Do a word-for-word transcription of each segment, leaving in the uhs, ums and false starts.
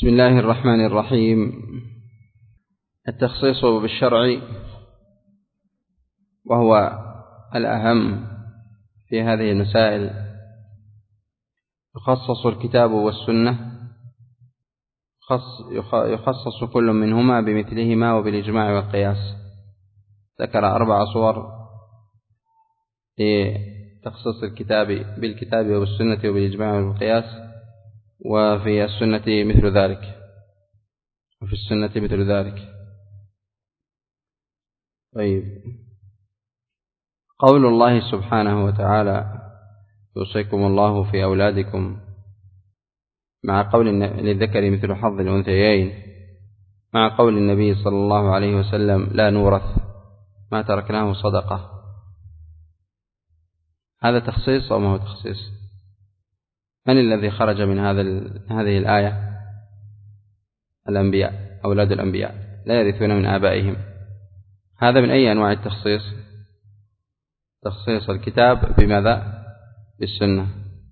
بسم الله الرحمن الرحيم. التخصيص بالشرع وهو الأهم في هذه المسائل، يخصص الكتاب والسنة، يخصص كل منهما بمثلهما وبالإجماع والقياس. ذكر أربع صور لتخصيص الكتاب بالكتاب والسنة وبالإجماع والقياس، وفي السنة مثل ذلك وفي السنة مثل ذلك طيب، قول الله سبحانه وتعالى: يوصيكم الله في أولادكم، مع قول للذكر مثل حظ الأنثيين، مع قول النبي صلى الله عليه وسلم: لا نورث ما تركناه صدقة. هذا تخصيص أو ما هو تخصيص؟ من الذي خرج من هذا هذه الآية؟ الأنبياء، أولاد الأنبياء لا يرثون من آبائهم. هذا من أي أنواع التخصيص؟ تخصيص الكتاب بماذا؟ بالسنة.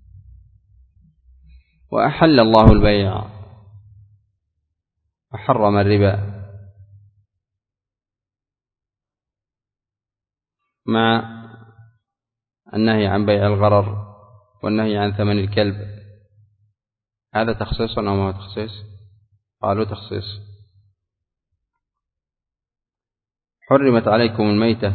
وأحل الله البيع وحرم الربا، مع النهي عن بيع الغرر والنهي عن ثمن الكلب. هذا تخصيص أو ما هو تخصيص؟ قالوا تخصيص. حرمت عليكم الميتة،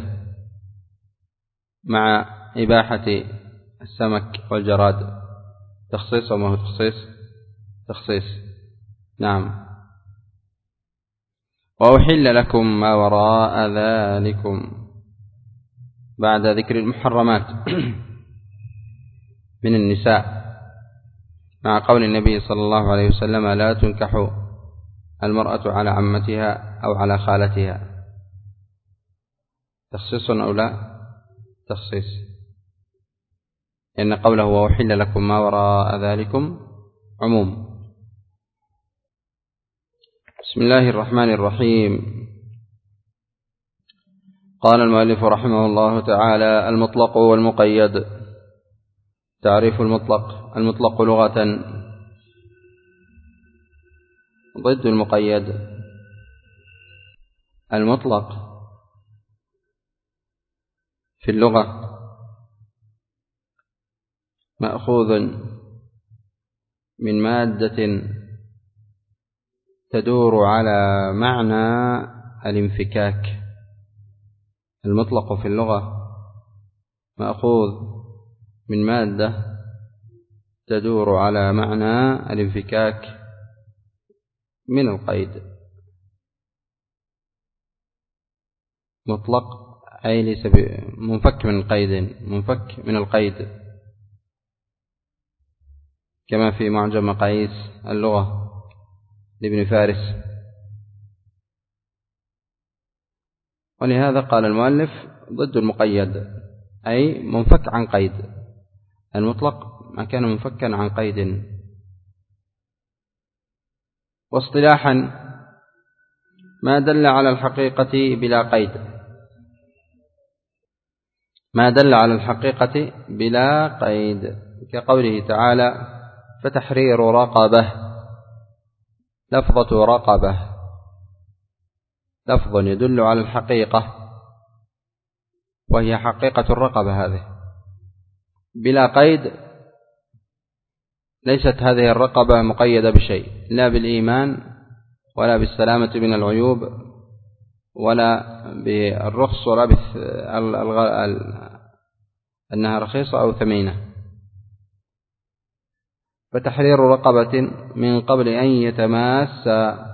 مع إباحة السمك والجراد. تخصيص أو ما هو تخصيص؟ تخصيص، نعم. وأحل لكم ما وراء ذلكم، بعد ذكر المحرمات من النساء، مع قول النبي صلى الله عليه وسلم: لا تنكح المرأة على عمتها أو على خالتها. تخصيص أو لا؟ تخصيص، لأن قوله وأحل لكم ما وراء ذلكم عموم. بسم الله الرحمن الرحيم. قال المؤلف رحمه الله تعالى: المطلق والمقيد. تعريف المطلق: المطلق لغة ضد المقيد. المطلق في اللغة مأخوذ من مادة تدور على معنى الانفكاك. المطلق في اللغة مأخوذ من مادة تدور على معنى الانفكاك من القيد. مطلق أي ليس منفك من القيد، منفك من القيد، كما في معجم مقاييس اللغة لابن فارس. ولهذا قال المؤلف ضد المقيد، أي منفك عن قيد. المطلق ما كان منفكا عن قيد. واصطلاحا: ما دل على الحقيقة بلا قيد. ما دل على الحقيقة بلا قيد، كقوله تعالى: فتحرير رقبة. لفظة رقبة لفظ يدل على الحقيقة، وهي حقيقة الرقبة هذه بلا قيد. ليست هذه الرقبة مقيدة بشيء، لا بالإيمان ولا بالسلامة من العيوب ولا بالرخص ولا أنها رخيصة أو ثمينة. فتحرير رقبة من قبل أن يتماسا.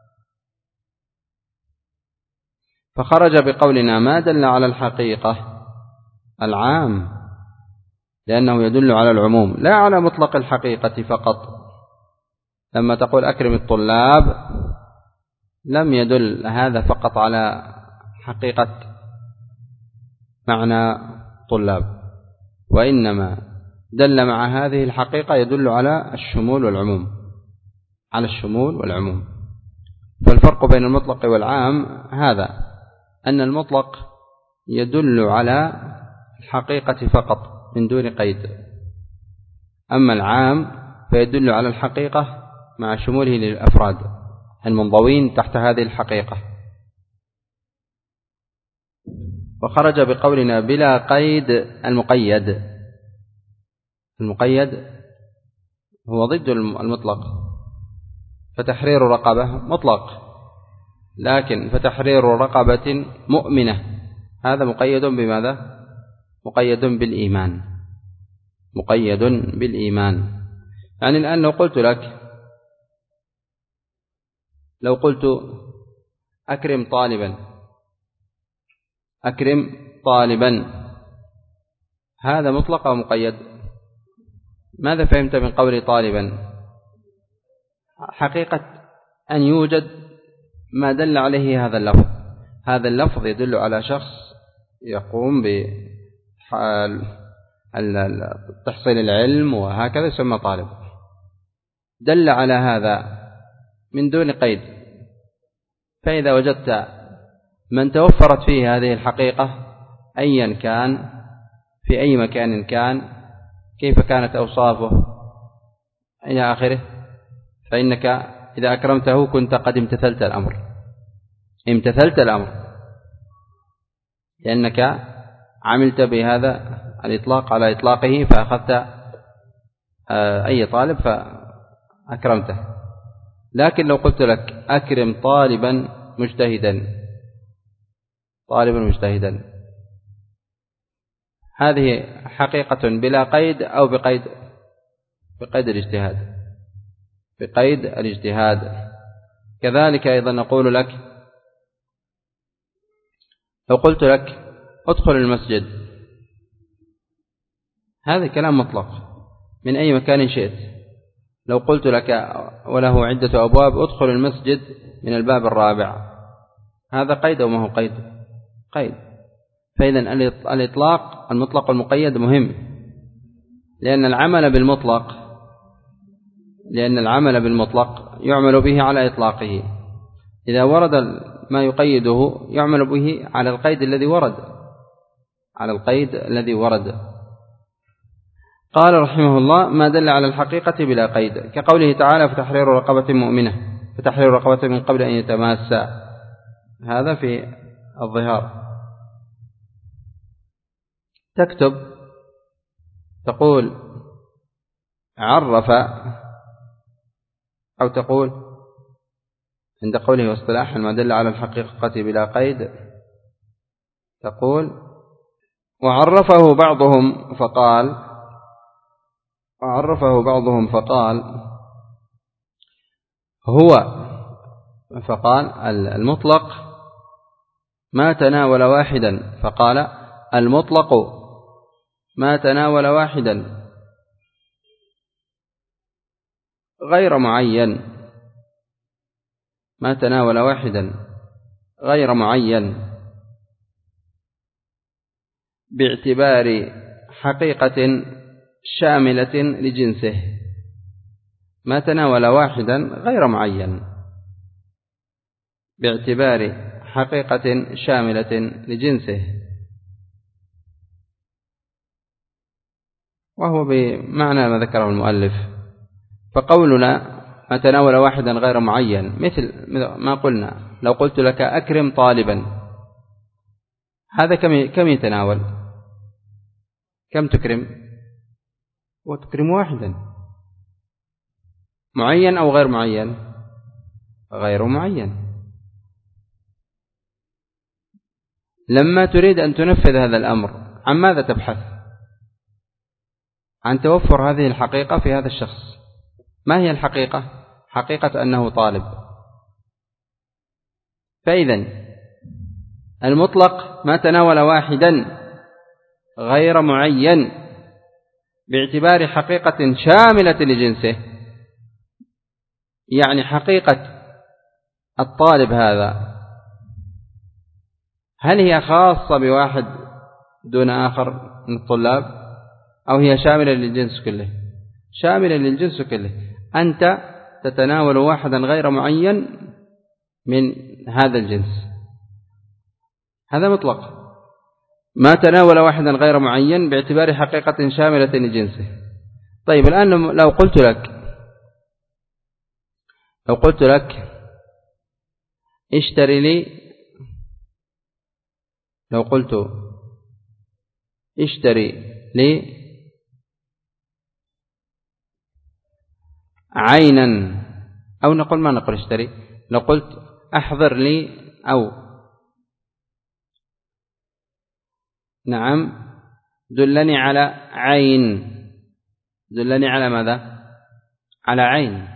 فخرج بقولنا ما دل على الحقيقة العام، لأنه يدل على العموم لا على مطلق الحقيقة فقط. لما تقول أكرم الطلاب لم يدل هذا فقط على حقيقة معنى طلاب، وإنما دل مع هذه الحقيقة يدل على الشمول والعموم، على الشمول والعموم. فالفرق بين المطلق والعام هذا، أن المطلق يدل على الحقيقة فقط من دون قيد، أما العام فيدل على الحقيقة مع شموله للأفراد المنضوين تحت هذه الحقيقة. وخرج بقولنا بلا قيد المقيد. المقيد هو ضد المطلق، فتحرير رقبة مطلق، لكن فتحرير رقبة مؤمنة هذا مقيد بماذا؟ مقيد بالإيمان. مقيد بالإيمان. يعني الآن لو قلت لك لو قلت أكرم طالبا أكرم طالبا هذا مطلق أو مقيد؟ ماذا فهمت من قولي طالبا؟ حقيقة أن يوجد ما دل عليه هذا اللفظ. هذا اللفظ يدل على شخص يقوم بتحصيل العلم وهكذا يسمى طالب. دل على هذا من دون قيد. فإذا وجدت من توفرت فيه هذه الحقيقة أيا كان في أي مكان كان كيف كانت أوصافه إلى آخره، فإنك إذا أكرمته كنت قد امتثلت الأمر امتثلت الأمر لأنك عملت بهذا الإطلاق على إطلاقه، فأخذت أي طالب فأكرمته. لكن لو قلت لك أكرم طالبا مجتهدا طالبا مجتهدا هذه حقيقة بلا قيد أو بقيد بقيد الاجتهاد بقيد الاجتهاد. كذلك أيضا نقول لك لو قلت لك ادخل المسجد هذا كلام مطلق من أي مكان شئت. لو قلت لك وله عدة أبواب ادخل المسجد من الباب الرابع هذا قيد أو ما هو قيد؟ قيد. فإذا الإطلاق المطلق والمقيد مهم، لأن العمل بالمطلق لأن العمل بالمطلق يعمل به على إطلاقه. إذا ورد ما يقيده يعمل به على القيد الذي ورد على القيد الذي ورد. قال رحمه الله ما دل على الحقيقة بلا قيد، كقوله تعالى فتحرير رقبة مؤمنة فتحرير رقبة من قبل أن يتماسا، هذا في الظهار. تكتب تقول عرف، أو تقول عند قوله واصطلاحا ما دل على الحقيقة بلا قيد تقول وعرفه بعضهم فقال وعرفه بعضهم فقال هو فقال المطلق ما تناول واحدا فقال المطلق ما تناول واحدا غير معين ما تناول واحدا غير معين باعتبار حقيقة شاملة لجنسه. ما تناول واحدا غير معين باعتبار حقيقة شاملة لجنسه، وهو بمعنى ما ذكره المؤلف. فقولنا ما تناول واحدا غير معين مثل ما قلنا لو قلت لك أكرم طالبا هذا كم كم يتناول؟ كم تكرم؟ وتكرم واحدا. معين أو غير معين؟ غير معين. لما تريد أن تنفذ هذا الأمر عن ماذا تبحث؟ عن توفر هذه الحقيقة في هذا الشخص. ما هي الحقيقة؟ حقيقة أنه طالب. فإذا المطلق ما تناول واحدا غير معين باعتبار حقيقة شاملة لجنسه، يعني حقيقة الطالب هذا هل هي خاصة بواحد دون آخر من الطلاب أو هي شاملة للجنس كله؟ شاملة للجنس كله. أنت تتناول واحدا غير معين من هذا الجنس، هذا مطلق. ما تناول واحدا غير معين باعتبار حقيقة شاملة لجنسه. طيب الآن لو قلت لك لو قلت لك اشتري لي، لو قلت اشتري لي عينا، أو نقول ما نقول اشتري، لو قلت أحضر لي، أو نعم دلني على عين، دلني على ماذا؟ على عين.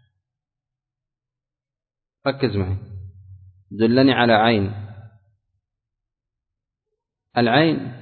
ركز معي، دلني على عين. العين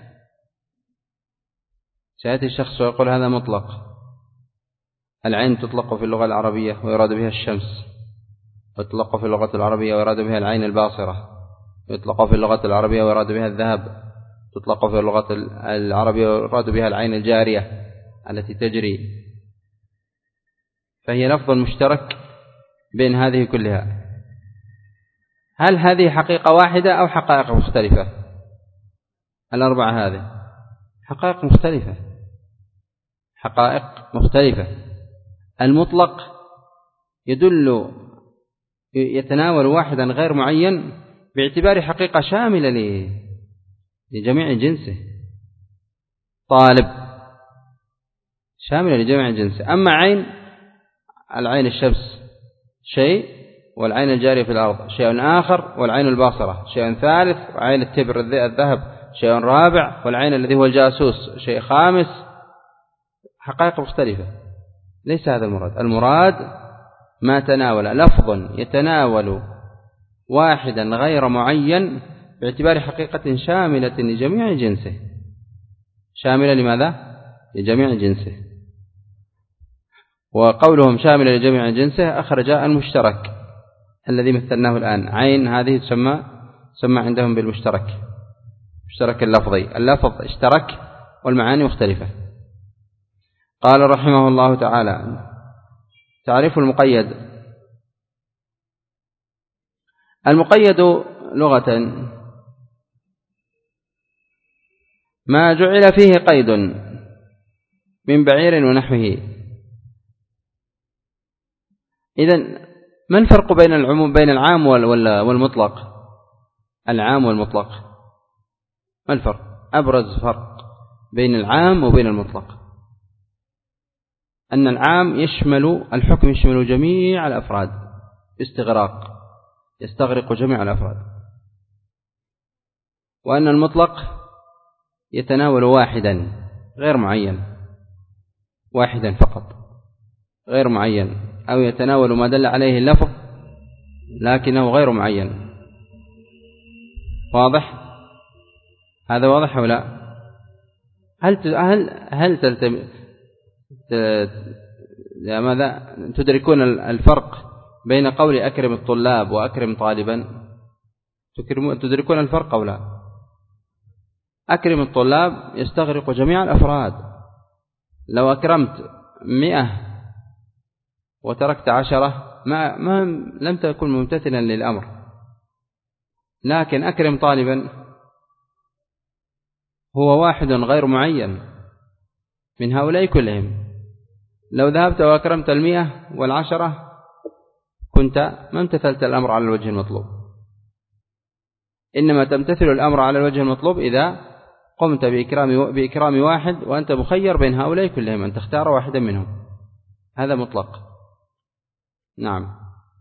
سيأتي الشخص ويقول هذا مطلق. العين تطلق في اللغة العربية ويراد بها الشمس، وتطلق في اللغة العربية ويراد بها العين الباصرة، ويطلق في اللغة العربية ويراد بها الذهب، تطلق في اللغة العربية ويراد بها العين الجارية التي تجري. فهي لفظ مشترك بين هذه كلها. هل هذه حقيقة واحدة أو حقائق مختلفة؟ الأربعة هذه حقائق مختلفة، حقائق مختلفة. المطلق يدل يتناول واحدا غير معين باعتبار حقيقة شاملة لجميع جنسه. طالب شاملة لجميع جنسه. أما عين، العين الشمس شيء، والعين الجارية في الأرض شيء آخر، والعين الباصرة شيء ثالث، وعين التبر الذهب شيء رابع، والعين الذي هو الجاسوس شيء خامس. حقائق مختلفة. ليس هذا المراد. المراد ما تناول لفظ يتناول واحدا غير معين باعتبار حقيقة شاملة لجميع جنسه. شاملة لماذا؟ لجميع جنسه. وقولهم شاملة لجميع جنسه أخرج المشترك الذي مثلناه الآن. عين هذه تسمى تسمى عندهم بالمشترك، مشترك اللفظي. اللفظ اشترك والمعاني مختلفة. قال رحمه الله تعالى: تعريف المقيد. المقيد لغة ما جعل فيه قيد من بعير ونحوه. إذن ما الفرق بين العموم بين العام والمطلق؟ العام والمطلق ما الفرق؟ أبرز فرق بين العام وبين المطلق أن العام يشمل الحكم، يشمل جميع الأفراد استغراق، يستغرق جميع الأفراد، وأن المطلق يتناول واحدا غير معين، واحدا فقط غير معين، أو يتناول ما دل عليه اللفظ لكنه غير معين. واضح؟ هذا واضح أو لا؟ هل هل هل تلتم ماذا تدركون الفرق بين قول أكرم الطلاب وأكرم طالبا؟ تدركون الفرق أو لا؟ أكرم الطلاب يستغرق جميع الأفراد. لو أكرمت مئة وتركت عشرة ما, ما لم تكن ممتثلا للأمر. لكن أكرم طالبا هو واحد غير معين من هؤلاء كلهم. لو ذهبت وأكرمت المئة والعشرة كنت ما امتثلت الأمر على الوجه المطلوب. إنما تمتثل الأمر على الوجه المطلوب إذا قمت بإكرام, بإكرام واحد وأنت مخير بين هؤلاء كلهم أن تختار واحدا منهم. هذا مطلق. نعم،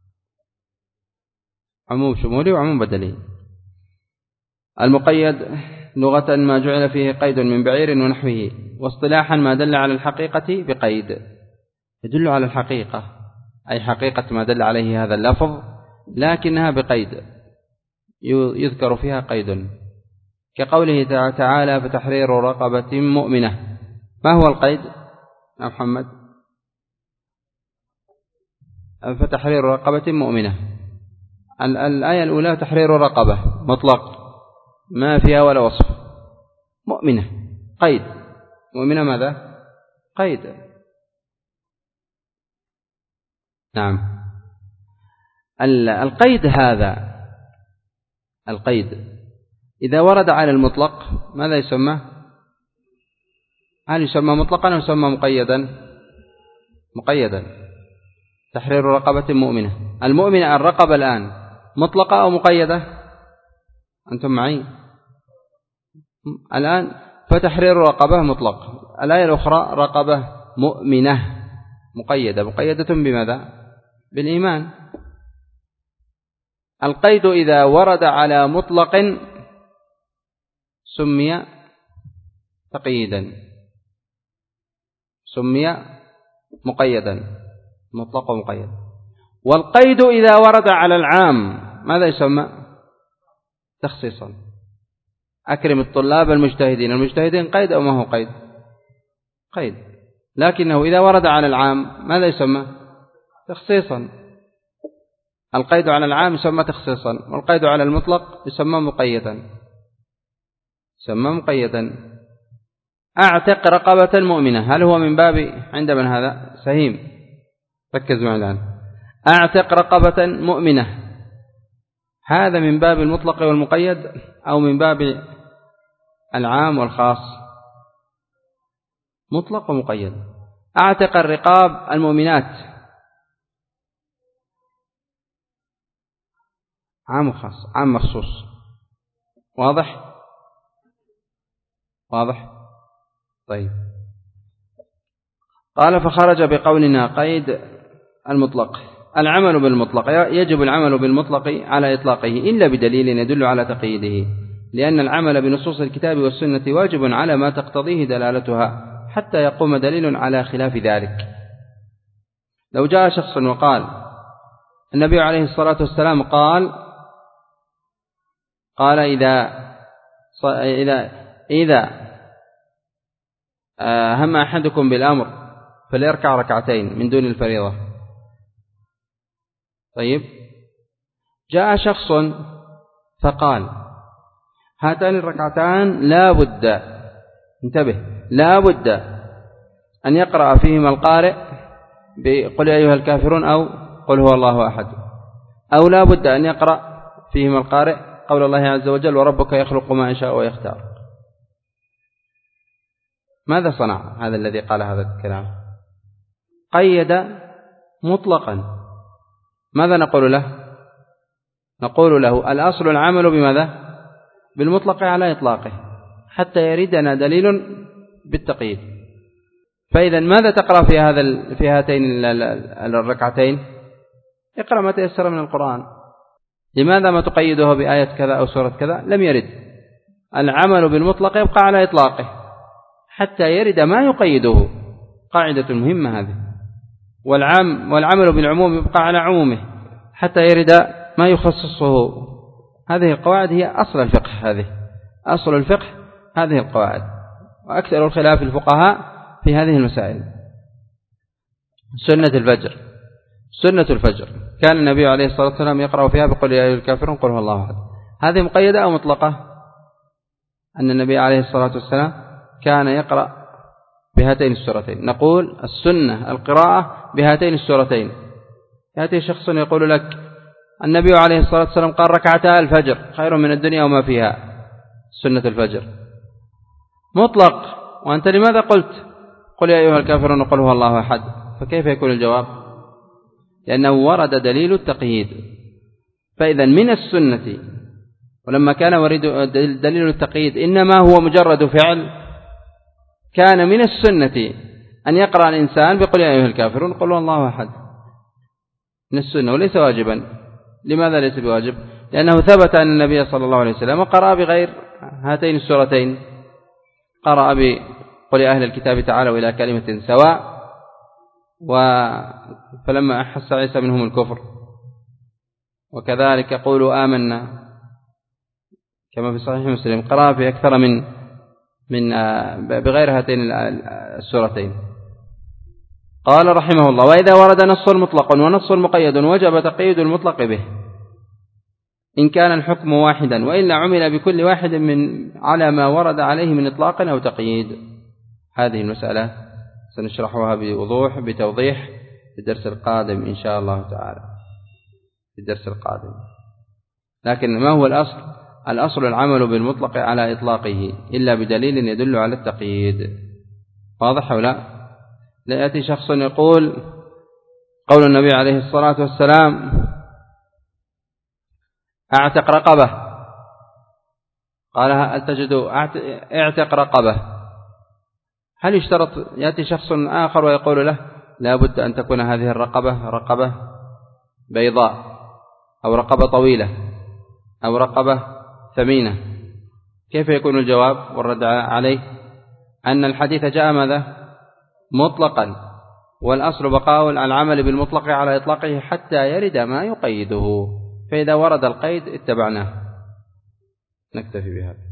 عموم شمولي وعموم بدلي. المقيد لغة ما جعل فيه قيد من بعير ونحوه، واصطلاحا ما دل على الحقيقة بقيد. يدل على الحقيقة أي حقيقة ما دل عليه هذا اللفظ، لكنها بقيد يذكر فيها قيد، كقوله تعالى: فتحرير رقبة مؤمنة. ما هو القيد يا محمد؟ فتحرير رقبة مؤمنة. الآية الأولى تحرير رقبة مطلق ما فيها ولا وصف. مؤمنة قيد. مؤمنة ماذا؟ قيد. نعم. القيد هذا القيد إذا ورد على المطلق ماذا يسمى؟ هل يسمى مطلقا أو يسمى مقيدا؟ مقيدا. تحرير رقبة مؤمنة. المؤمنة الرقبة الآن مطلقة أو مقيدة؟ أنتم معي الآن؟ فتحرير رقبة مطلق. الآية الأخرى رقبة مؤمنة مقيدة. مقيدة بماذا؟ بالإيمان. القيد إذا ورد على مطلق سمي تقييدا، سمي مقيدا، مطلق ومقيد. والقيد إذا ورد على العام ماذا يسمى؟ تخصيصا. أكرم الطلاب المجتهدين. المجتهدين قيد أو ما هو قيد؟ قيد. لكنه إذا ورد على العام ماذا يسمى؟ تخصيصا. القيد على العام يسمى تخصيصا، والقيد على المطلق يسمى مقيدا، يسمى مقيدا. أعتق رقبة مؤمنة، هل هو من باب عند من هذا؟ سهيم، ركز معي الآن. أعتق رقبة مؤمنة، هذا من باب المطلق والمقيد أو من باب العام والخاص؟ مطلق ومقيد. أعتق الرقاب المؤمنات، عام وخاص، عام مخصوص. واضح؟ واضح؟ طيب. قال فخرج بقولنا قيد المطلق. العمل بالمطلق، يجب العمل بالمطلق على إطلاقه إلا بدليل يدل على تقييده، لأن العمل بنصوص الكتاب والسنة واجب على ما تقتضيه دلالتها حتى يقوم دليل على خلاف ذلك. لو جاء شخص وقال النبي عليه الصلاة والسلام قال قال إذا إذا إذا هم أحدكم بالأمر فليركع ركعتين من دون الفريضة. طيب، جاء شخص فقال هاتان الركعتان لا بد، انتبه، لا بد أن يقرأ فيهما القارئ بقل يا أيها الكافرون أو قل هو الله أحد، أو لا بد أن يقرأ فيهما القارئ قول الله عز وجل وربك يخلق ما يشاء ويختار. ماذا صنع هذا الذي قال هذا الكلام؟ قيد مطلقا. ماذا نقول له؟ نقول له الأصل العمل بماذا؟ بالمطلق على إطلاقه حتى يردنا دليل بالتقييد. فإذا ماذا تقرأ في هذا في هاتين الركعتين؟ اقرأ ما تيسر من القرآن. لماذا ما تقيده بآية كذا أو سورة كذا؟ لم يرد. العمل بالمطلق يبقى على إطلاقه حتى يرد ما يقيده، قاعدة مهمة هذه. والعام والعمل بالعموم يبقى على عمومه حتى يرد ما يخصصه. هذه القواعد هي أصل الفقه، هذه أصل الفقه، هذه القواعد. وأكثر الخلاف الفقهاء في هذه المسائل. سنة الفجر، سنة الفجر كان النبي عليه الصلاة والسلام يقرأ فيها بقول يا أيها الكافرون قل هو الله أحد. هذه مقيدة أو مطلقة؟ أن النبي عليه الصلاة والسلام كان يقرأ بهاتين السورتين. نقول السنة القراءة بهاتين السورتين. يأتي شخص يقول لك النبي عليه الصلاة والسلام قال ركعتا الفجر خير من الدنيا وما فيها، سنة الفجر مطلق، وأنت لماذا قلت قل يا أيها الكافرون قل هو الله أحد؟ فكيف يكون الجواب؟ لأنه ورد دليل التقييد. فإذا من السنة، ولما كان ورد دليل التقييد إنما هو مجرد فعل، كان من السنة أن يقرأ الإنسان بقل يا أيها الكافرون قل هو الله أحد، من السنة وليس واجبا. لماذا ليس بواجب؟ لأنه ثبت أن النبي صلى الله عليه وسلم قرأ بغير هاتين السورتين، قرأ بقل يا أهل الكتاب تعالوا إلى كلمة سواء، فلما أحس عيسى منهم الكفر، وكذلك قولوا آمنا كما في صحيح مسلم، قرأ في أكثر من من بغير هاتين السورتين. قال رحمه الله وإذا ورد نص مطلق ونص مقيد وجب تقييد المطلق به إن كان الحكم واحدا، وإلا عمل بكل واحد من على ما ورد عليه من إطلاق أو تقييد. هذه المسألة سنشرحها بوضوح بتوضيح في الدرس القادم إن شاء الله تعالى، في الدرس القادم. لكن ما هو الأصل؟ الأصل العمل بالمطلق على إطلاقه إلا بدليل يدل على التقييد. واضح ولا؟ لا يأتي شخص يقول قول النبي عليه الصلاة والسلام أعتق رقبة، قال هل تجد اعتق رقبة، هل يشترط يأتي شخص آخر ويقول له لا بد أن تكون هذه الرقبة رقبة بيضاء أو رقبة طويلة أو رقبة ثمينة؟ كيف يكون الجواب والرد عليه أن الحديث جاء ماذا مطلقا، والأصل بقاء العمل بالمطلق على إطلاقه حتى يرد ما يقيده، فإذا ورد القيد اتبعناه. نكتفي بهذا.